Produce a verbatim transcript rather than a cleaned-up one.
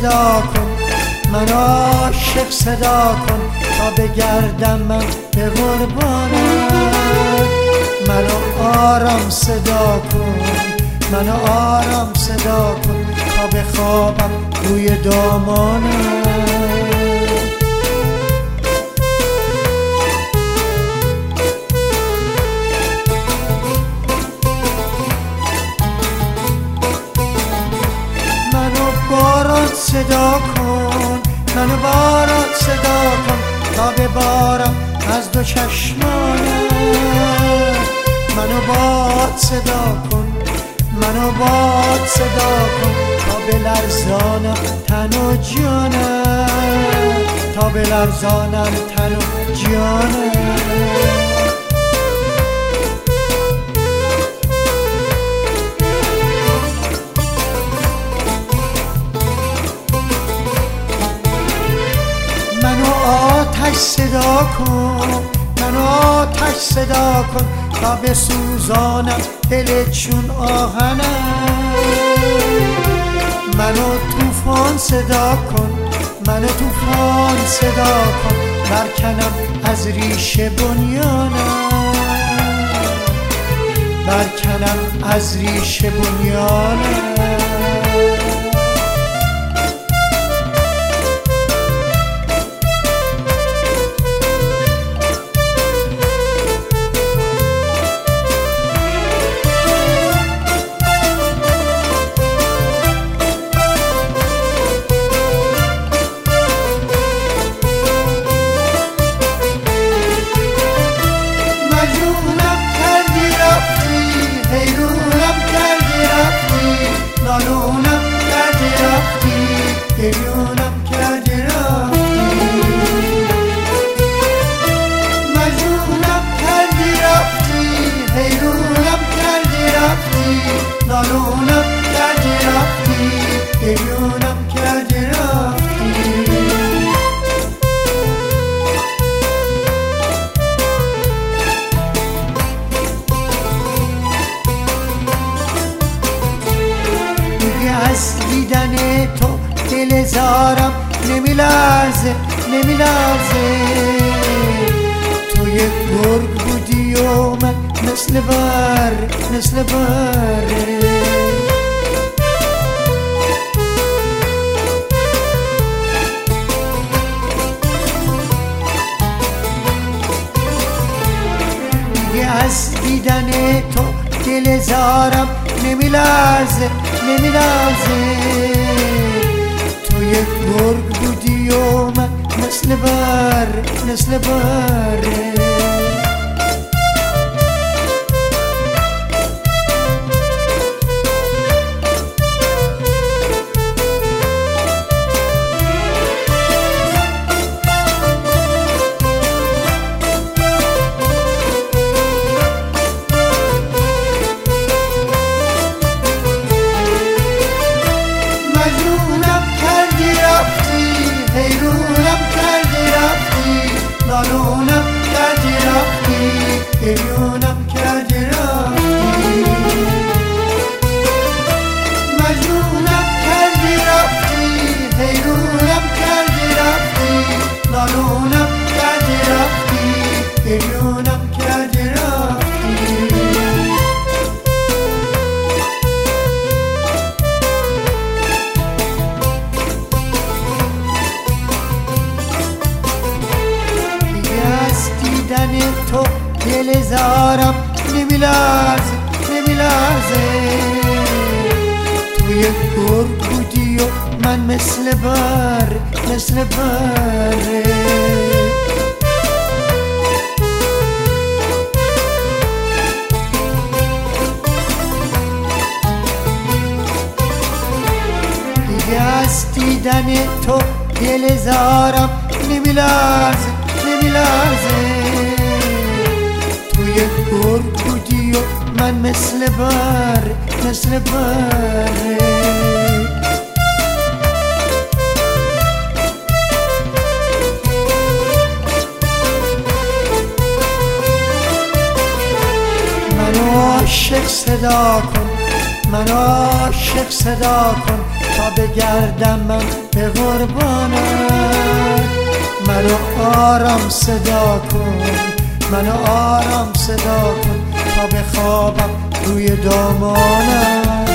صدا کن، من عاشق صدا کن تا بگردم من به قربانت. منو آرام صدا کن، منو آرام صدا کن تا بخوابم روی دامانت. باران صدا کن، منو باران صدا کن تا ببارم از دو چشمانت. منو باد صدا کن، منو باد صدا کن تا بلرزانم تن و جانت، تا بلرزانم تن و جانت. منو آتش صدا کن، منو آتش صدا کن تا بسوزانم دل چون آهنت. منو طوفان صدا کن، منو طوفان صدا کن برکنم از ریشه بنیانم، برکنم از ریشه بنیانم. نالونم کردی رفتی، گریونم کردی رفتی. مجنونم کردی رفتی، حیرونم کردی رفتی. نالونم کردی رفتی، گریونم کردی رفتی. از دیدن تو دل زارم نمیلرزه نمیلرزه. تو یک گرگ بودی و من مثل بر مثل بره. دیگه از دیدن تو دل زارم نمیلرزه نمیلرزه. تو یک گرگ بودی و من مثل بر مثل بره. حیرونم کردی رفتی، نالونم کردی رفتی. گریونم کردی رفتی. مجنونم کردی رفتی، حیرونم کردی رفتی. نالونم کردی رفتی، گریونم کردی رفتی. دیدن تو دل زارم نمیلرزه نمیلرزه. تو یک گرگ بودی و من مثل بر مثل بره. دیگه از دیدن تو دل زارم نمیلرزه نمیلرزه. تو یک گرگ بودی و من مثل بر مثل بره. منو عاشق صدا کن، منو عاشق صدا کن تا بگردم من به قربانت. منو آرام صدا کن، منو آرام صدا کن تا بخوابم روی دامانت.